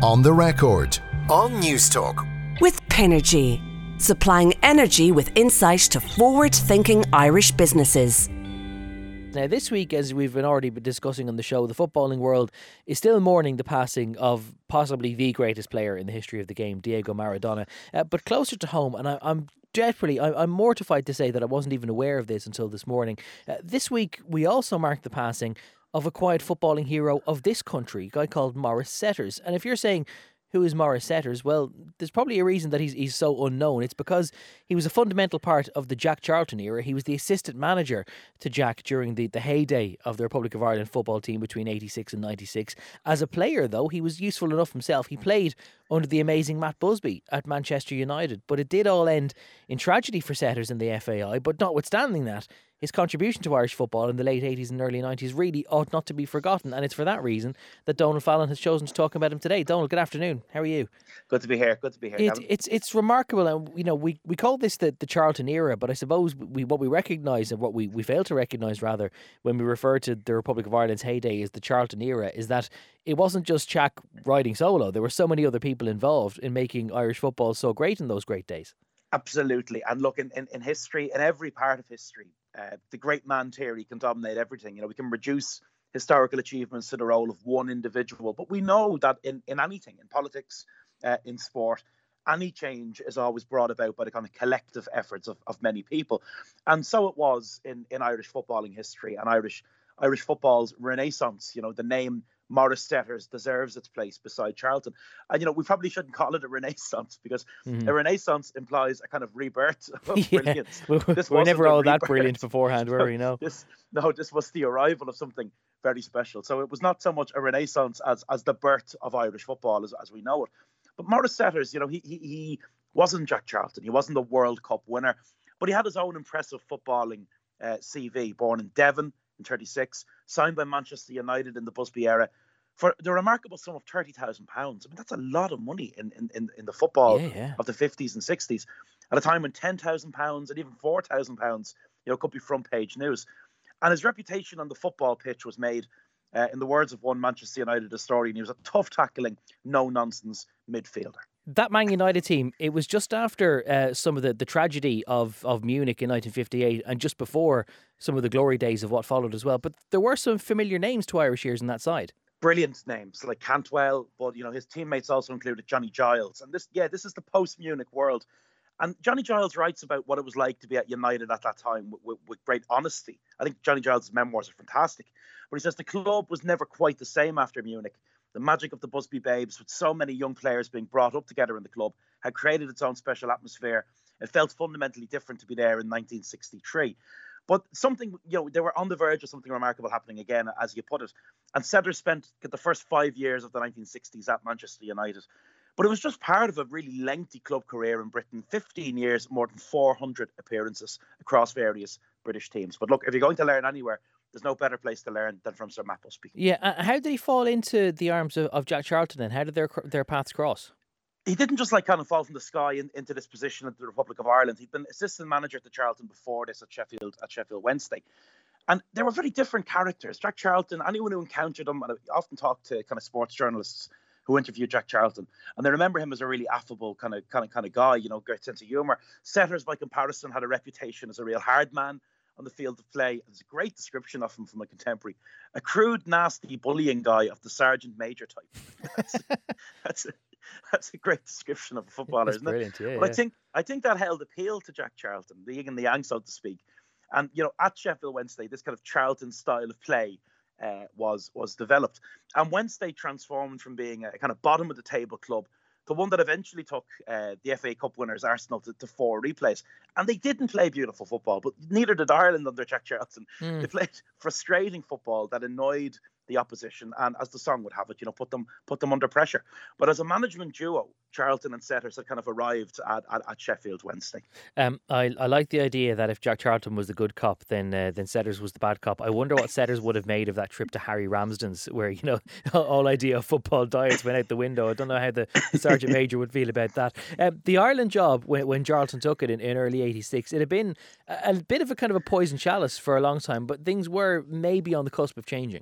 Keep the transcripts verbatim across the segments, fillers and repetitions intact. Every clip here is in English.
On the Record on Newstalk. With Pinergy, supplying energy with insight to forward-thinking Irish businesses. Now, this week, as we've been already been discussing on the show, the footballing world is still mourning the passing of possibly the greatest player in the history of the game, Diego Maradona. Uh, but closer to home, and I, I'm desperately, I, I'm mortified to say that I wasn't even aware of this until this morning. Uh, this week, we also marked the passing of a quiet footballing hero of this country, a guy called Maurice Setters. And if you're saying, who is Maurice Setters? Well, there's probably a reason that he's he's so unknown. It's because he was a fundamental part of the Jack Charlton era. He was the assistant manager to Jack during the, the heyday of the Republic of Ireland football team between eighty-six and ninety-six. As a player, though, he was useful enough himself. He played under the amazing Matt Busby at Manchester United. But it did all end in tragedy for Setters in the F A I. But notwithstanding that, his contribution to Irish football in the late eighties and early nineties really ought not to be forgotten. And it's for that reason that Donald Fallon has chosen to talk about him today. Donald, good afternoon. How are you? Good to be here. Good to be here. It, it's it's remarkable. And, you know, we, we call this the, the Charlton era, but I suppose we what we recognise, and what we, we fail to recognise, rather, when we refer to the Republic of Ireland's heyday as the Charlton era, is that it wasn't just Jack riding solo. There were so many other people involved in making Irish football so great in those great days. Absolutely. And look, in, in, in history, in every part of history, uh, the great man theory can dominate everything. You know, we can reduce historical achievements to the role of one individual, but we know that in, in anything, in politics, uh, in sport, any change is always brought about by the kind of collective efforts of, of many people. And so it was in, in Irish footballing history and Irish Irish football's renaissance. You know, the name Maurice Setters deserves its place beside Charlton. And, you know, we probably shouldn't call it a renaissance because mm. a renaissance implies a kind of rebirth of yeah. brilliance. This we're never all that brilliant beforehand, were we? No. This, no, this was the arrival of something very special. So it was not so much a renaissance as as the birth of Irish football as, as we know it. But Maurice Setters, you know, he, he, he wasn't Jack Charlton. He wasn't the World Cup winner, but he had his own impressive footballing uh, C V. Born in Devon in thirty-six, signed by Manchester United in the Busby era for the remarkable sum of thirty thousand pounds. I mean, that's a lot of money in, in, in the football yeah, yeah. of the fifties and sixties, at a time when ten thousand pounds and even four thousand pounds, you know, could be front page news. And his reputation on the football pitch was made, uh, in the words of one Manchester United historian, he was a tough tackling, no nonsense midfielder. That Man United team, it was just after uh, some of the, the tragedy of, of Munich in nineteen fifty-eight and just before some of the glory days of what followed as well. But there were some familiar names to Irish ears on that side. Brilliant names like Cantwell, but, you know, his teammates also included Johnny Giles. And this, yeah, this is the post-Munich world. And Johnny Giles writes about what it was like to be at United at that time with, with, with great honesty. I think Johnny Giles' memoirs are fantastic. But he says the club was never quite the same after Munich. The magic of the Busby Babes, with so many young players being brought up together in the club, had created its own special atmosphere. It felt fundamentally different to be there in nineteen sixty-three. But something, you know, they were on the verge of something remarkable happening again, as you put it. And Setters spent the first five years of the nineteen sixties at Manchester United. But it was just part of a really lengthy club career in Britain, fifteen years, more than four hundred appearances across various British teams. But look, if you're going to learn anywhere, there's no better place to learn than from Sir Matt Busby. Yeah, uh, how did he fall into the arms of, of Jack Charlton then? How did their their paths cross? He didn't just like kind of fall from the sky in, into this position at the Republic of Ireland. He'd been assistant manager to Charlton before this at Sheffield at Sheffield Wednesday. And they were very different characters. Jack Charlton, anyone who encountered him, and I often talk to kind of sports journalists who interviewed Jack Charlton, and they remember him as a really affable kind of kind of kind of guy, you know, great sense of humour. Setters, by comparison, had a reputation as a real hard man on the field of play. There's a great description of him from a contemporary: a crude, nasty, bullying guy of the sergeant major type. That's, that's, a, that's a great description of a footballer, that's isn't brilliant, it? Yeah, but yeah. I think I think that held appeal to Jack Charlton, the yin and the yang, so to speak. And you know, at Sheffield Wednesday, this kind of Charlton style of play Uh, was was developed, and Wednesday transformed from being a kind of bottom of the table club to one that eventually took uh, the F A Cup winners Arsenal to, to four replays. And they didn't play beautiful football, but neither did Ireland under Jack Charlton. Mm. They played frustrating football that annoyed the opposition, and as the song would have it, you know, put them put them under pressure. But as a management duo, Charlton and Setters had kind of arrived at, at, at Sheffield Wednesday. Um, I I like the idea that if Jack Charlton was the good cop, then uh, then Setters was the bad cop. I wonder what Setters would have made of that trip to Harry Ramsden's, where, you know, all idea of football diets went out the window. I don't know how the Sergeant Major would feel about that. Um, the Ireland job, when, when Charlton took it in, in early eighty-six, it had been a, a bit of a kind of a poison chalice for a long time, but things were maybe on the cusp of changing.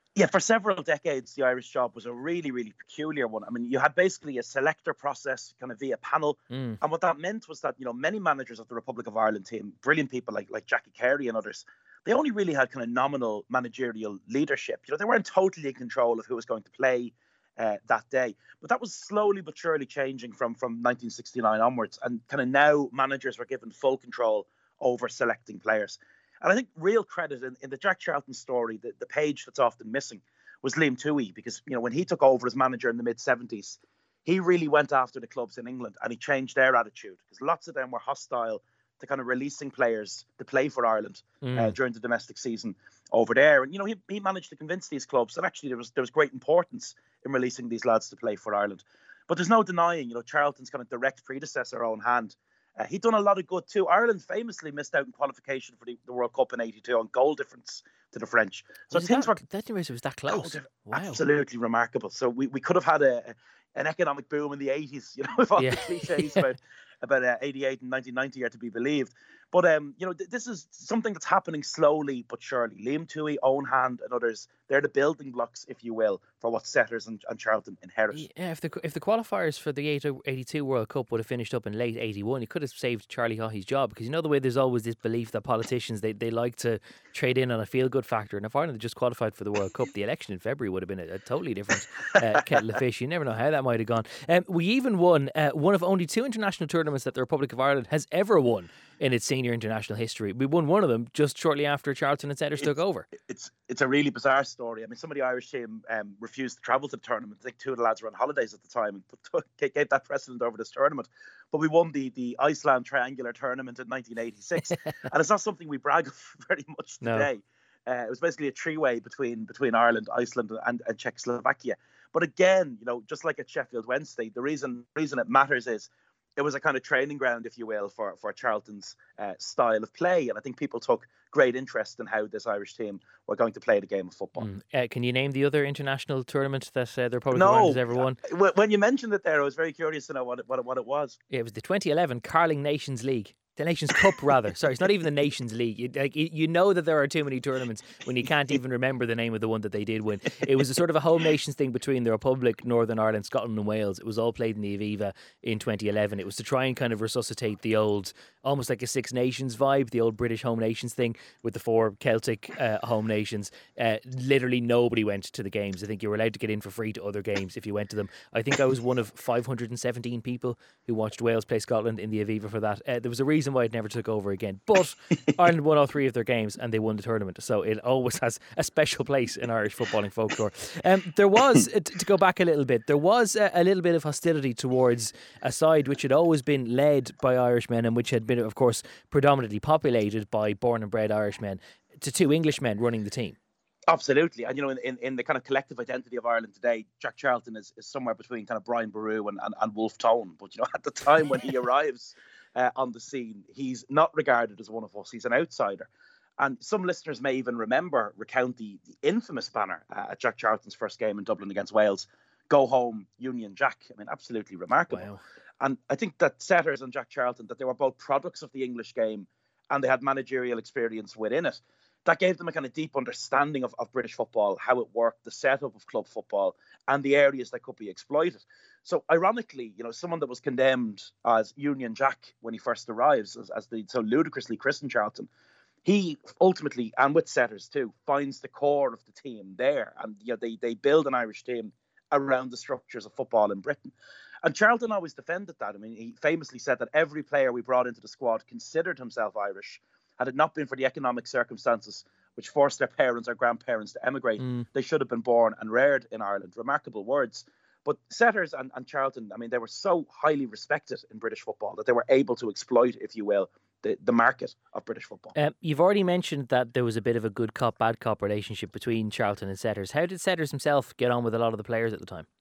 Yeah, for several decades, the Irish job was a really, really peculiar one. I mean, you had basically a selector process kind of via panel. Mm. And what that meant was that, you know, many managers of the Republic of Ireland team, brilliant people like, like Jackie Carey and others, they only really had kind of nominal managerial leadership. You know, they weren't totally in control of who was going to play uh, that day. But that was slowly but surely changing from, from nineteen sixty-nine onwards. And kind of now managers were given full control over selecting players. And I think real credit in, in the Jack Charlton story, the, the page that's often missing, was Liam Toohey, because, you know, when he took over as manager in the mid seventies, he really went after the clubs in England and he changed their attitude, because lots of them were hostile to kind of releasing players to play for Ireland mm. uh, during the domestic season over there. And, you know, he, he managed to convince these clubs that actually there was there was great importance in releasing these lads to play for Ireland. But there's no denying, you know, Charlton's kind of direct predecessor, Owen Hand, uh, he'd done a lot of good too. Ireland famously missed out in qualification for the, the World Cup in eighty-two on goal difference to the French. So was things that, were that was that close. Oh, wow. Absolutely remarkable. So we, we could have had a, an economic boom in the eighties, you know, if all yeah. the cliches about about uh, eighty-eight and nineteen ninety are to be believed. But um, you know, th- this is something that's happening slowly but surely. Liam Toohey, Owen Hand, and others, they're the building blocks, if you will, for what Setters and, and Charlton inherit. Yeah, if the if the qualifiers for the eighty-two World Cup would have finished up in late eighty-one, it could have saved Charlie Haughey's job, because you know the way there's always this belief that politicians they, they like to trade in on a feel good factor, and if Ireland had just qualified for the World Cup, the election in February would have been a, a totally different uh, kettle of fish. You never know how that might have gone. Um, we even won uh, one of only two international tournaments that the Republic of Ireland has ever won in its senior international history. We won one of them just shortly after Charlton and Setters took over. It's it's a really bizarre story. I mean, some of the Irish team um, refused to travel to the tournament. I think two of the lads were on holidays at the time and put, gave that precedent over this tournament. But we won the, the Iceland Triangular Tournament in nineteen eighty-six. And it's not something we brag of very much today. No. Uh, it was basically a three-way between between Ireland, Iceland and, and Czechoslovakia. But again, you know, just like at Sheffield Wednesday, the reason reason it matters is it was a kind of training ground, if you will, for, for Charlton's uh, style of play. And I think people took great interest in how this Irish team were going to play the game of football. Mm. Uh, can you name the other international tournament that uh, the Republic no, of Ireland has ever won? When you mentioned it there, I was very curious to know what it, what it, what it was. Yeah, it was the twenty eleven Carling Nations League. The Nations Cup, rather. Sorry, it's not even the Nations League. You, like, you know that there are too many tournaments when you can't even remember the name of the one that they did win. It was a sort of a home nations thing between the Republic, Northern Ireland, Scotland and Wales. It was all played in the Aviva in twenty eleven. It was to try and kind of resuscitate the old, almost like a Six Nations vibe, the old British home nations thing with the four Celtic uh, home nations. Uh, literally nobody went to the games. I think you were allowed to get in for free to other games if you went to them. I think I was one of five hundred seventeen people who watched Wales play Scotland in the Aviva for that. Uh, there was a reason why it never took over again, but Ireland won all three of their games and they won the tournament, so it always has a special place in Irish footballing folklore. Um, there was, to go back a little bit, there was a, a little bit of hostility towards a side which had always been led by Irishmen and which had been, of course, predominantly populated by born and bred Irishmen, to two Englishmen running the team. Absolutely. And, you know, in, in the kind of collective identity of Ireland today, Jack Charlton is, is somewhere between kind of Brian Boru and, and, and Wolf Tone. But, you know, at the time when he arrives uh, on the scene, he's not regarded as one of us. He's an outsider. And some listeners may even remember, recount the, the infamous banner uh, at Jack Charlton's first game in Dublin against Wales, "Go home, Union Jack." I mean, absolutely remarkable. Wow. And I think that Setters and Jack Charlton, that they were both products of the English game and they had managerial experience within it. That gave them a kind of deep understanding of, of British football, how it worked, the setup of club football, and the areas that could be exploited. So, ironically, you know, someone that was condemned as Union Jack when he first arrives, as, as the so ludicrously christened Charlton, he ultimately, and with Setters too, finds the core of the team there, and you know they they build an Irish team around the structures of football in Britain. And Charlton always defended that. I mean, he famously said that every player we brought into the squad considered himself Irish. Had it not been for the economic circumstances which forced their parents or grandparents to emigrate, mm. they should have been born and reared in Ireland. Remarkable words. But Setters and, and Charlton, I mean, they were so highly respected in British football that they were able to exploit, if you will, the, the market of British football. Um, you've already mentioned that there was a bit of a good cop, bad cop relationship between Charlton and Setters. How did Setters himself get on with a lot of the players at the time?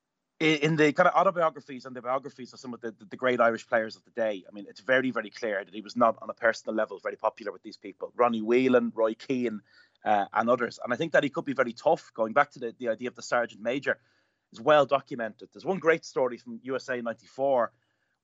In the kind of autobiographies and the biographies of some of the, the, the great Irish players of the day, I mean, it's very, very clear that he was not on a personal level very popular with these people. Ronnie Whelan, Roy Keane, uh, and others. And I think that he could be very tough. Going back to the, the idea of the Sergeant Major is well documented. There's one great story from U S A ninety-four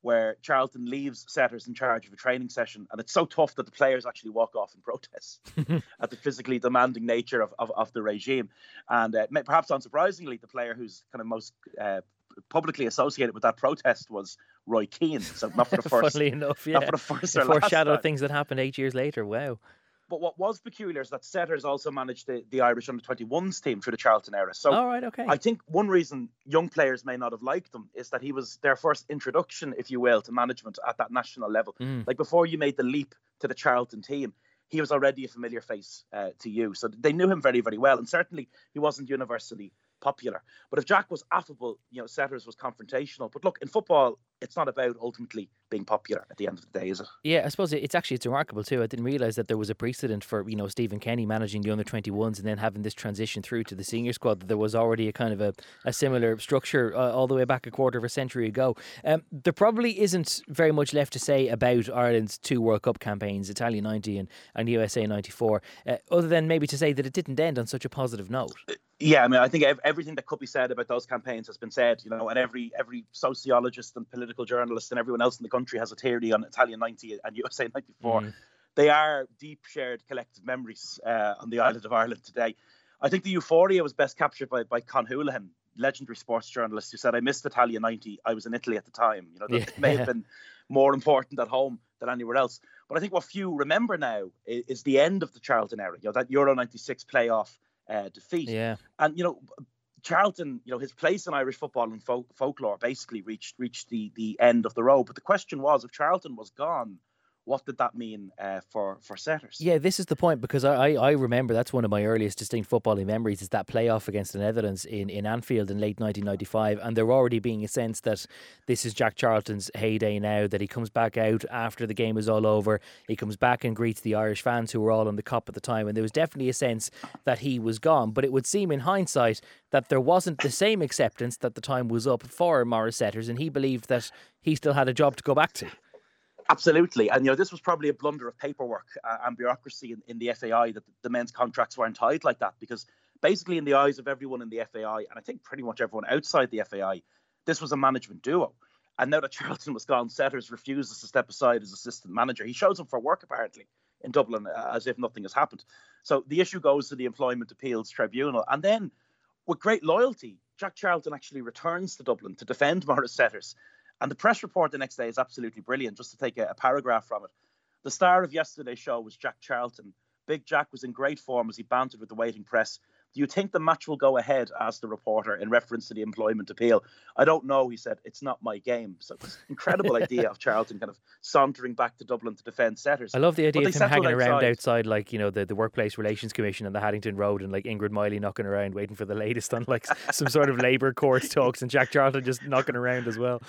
where Charlton leaves Setters in charge of a training session, and it's so tough that the players actually walk off in protest at the physically demanding nature of, of, of the regime. And uh, perhaps unsurprisingly, the player who's kind of most uh, publicly associated with that protest was Roy Keane. So not for the first, funnily enough, yeah, not for the first or last foreshadow time. things that happened eight years later. Wow. But what was peculiar is that Setters also managed the, the Irish under twenty-ones team through the Charlton era. So all right, okay. I think one reason young players may not have liked him is that he was their first introduction, if you will, to management at that national level. Mm. Like before you made the leap to the Charlton team, he was already a familiar face uh, to you. So they knew him very, very well. And certainly he wasn't universally popular. But if Jack was affable, you know, Setters was confrontational. But look, in football, it's not about ultimately being popular at the end of the day, is it? Yeah, I suppose it's actually it's remarkable too. I didn't realise that there was a precedent for, you know, Stephen Kenny managing the under twenty-ones and then having this transition through to the senior squad. That there was already a kind of a, a similar structure uh, all the way back a quarter of a century ago. Um, there probably isn't very much left to say about Ireland's two World Cup campaigns, Italia ninety and, and U S A ninety-four, uh, other than maybe to say that it didn't end on such a positive note. Yeah, I mean, I think everything that could be said about those campaigns has been said, you know, and every every sociologist and political journalist and everyone else in the country has a theory on Italia ninety and U S A ninety-four. Mm. They are deep shared collective memories uh, on the island of Ireland today. I think the euphoria was best captured by, by Con Houlihan, legendary sports journalist, who said, I missed Italia ninety. I was in Italy at the time. You know, that yeah. may have been more important at home than anywhere else. But I think what few remember now is, is the end of the Charlton era, you know, that Euro ninety-six playoff Uh, defeat. Yeah. And, you know, Charlton, you know, his place in Irish football and folk- folklore basically reached reached the, the end of the road. But the question was, if Charlton was gone, what did that mean uh, for, for Setters? Yeah, this is the point, because I, I, I remember that's one of my earliest distinct footballing memories is that playoff against the Netherlands in, in Anfield in late nineteen ninety-five, and there already being a sense that this is Jack Charlton's heyday now, that he comes back out after the game is all over, he comes back and greets the Irish fans who were all on the Kop at the time, and there was definitely a sense that he was gone. But it would seem in hindsight that there wasn't the same acceptance that the time was up for Maurice Setters, and he believed that he still had a job to go back to. Absolutely. And, you know, this was probably a blunder of paperwork uh, and bureaucracy in, in the F A I that the men's contracts weren't tied like that, because basically in the eyes of everyone in the F A I, and I think pretty much everyone outside the F A I, this was a management duo. And now that Charlton was gone, Setters refuses to step aside as assistant manager. He shows up for work, apparently, in Dublin uh, as if nothing has happened. So the issue goes to the Employment Appeals Tribunal. And then, with great loyalty, Jack Charlton actually returns to Dublin to defend Maurice Setters. And the press report the next day is absolutely brilliant. Just to take a, a paragraph from it. The star of yesterday's show was Jack Charlton. Big Jack was in great form as he bantered with the waiting press. Do you think the match will go ahead? Asked the reporter in reference to the employment appeal. I don't know, he said. It's not my game. So it's an incredible idea of Charlton kind of sauntering back to Dublin to defend Setters. I love the idea of him hanging around outside, outside like, you know, the, the Workplace Relations Commission on the Haddington Road, and like Ingrid Miley knocking around waiting for the latest on like some sort of labour courts talks, and Jack Charlton just knocking around as well.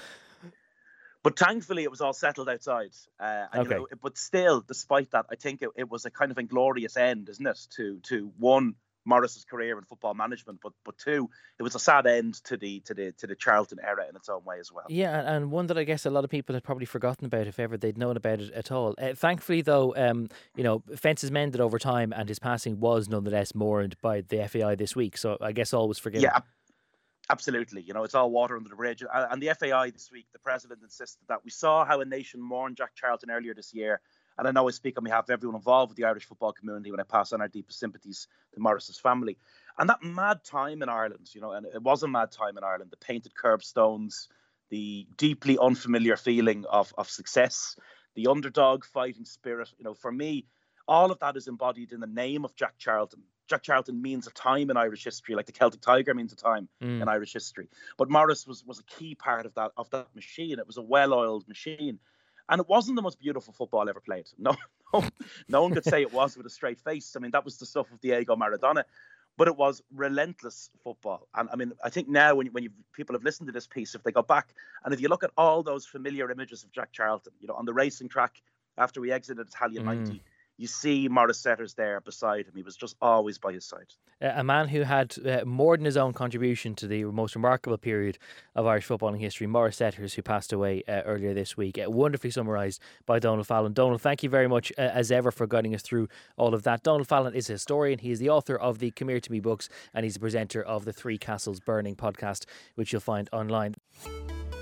But thankfully, it was all settled outside. Uh, and, okay. You know, but still, despite that, I think it, it was a kind of inglorious end, isn't it? To to one, Maurice's career in football management, but but two, it was a sad end to the to the to the Charlton era in its own way as well. Yeah, and one that I guess a lot of people had probably forgotten about, if ever they'd known about it at all. Uh, thankfully, though, um, you know, fences mended over time, and his passing was nonetheless mourned by the F A I this week. So I guess all was forgiven. Yeah. Absolutely. You know, it's all water under the bridge. And the F A I this week, the president insisted that we saw how a nation mourned Jack Charlton earlier this year. And I know I speak on behalf of everyone involved with the Irish football community when I pass on our deepest sympathies to Maurice's family. And that mad time in Ireland, you know, and it was a mad time in Ireland, the painted curbstones, the deeply unfamiliar feeling of, of success, the underdog fighting spirit. You know, for me, all of that is embodied in the name of Jack Charlton. Jack Charlton means a time in Irish history, like the Celtic Tiger means a time mm. in Irish history. But Maurice was was a key part of that of that machine. It was a well-oiled machine. And it wasn't the most beautiful football ever played. No, no, no one could say it was with a straight face. I mean, that was the stuff of Diego Maradona. But it was relentless football. And I mean, I think now when, when you, people have listened to this piece, if they go back, and if you look at all those familiar images of Jack Charlton, you know, on the racing track after we exited Italia mm. ninety, you see Maurice Setters there beside him. He was just always by his side. Uh, a man who had uh, more than his own contribution to the most remarkable period of Irish footballing history, Maurice Setters, who passed away uh, earlier this week. Uh, wonderfully summarised by Donald Fallon. Donald, thank you very much, uh, as ever, for guiding us through all of that. Donald Fallon is a historian. He is the author of the Come Here To Me books, and he's the presenter of the Three Castles Burning podcast, which you'll find online.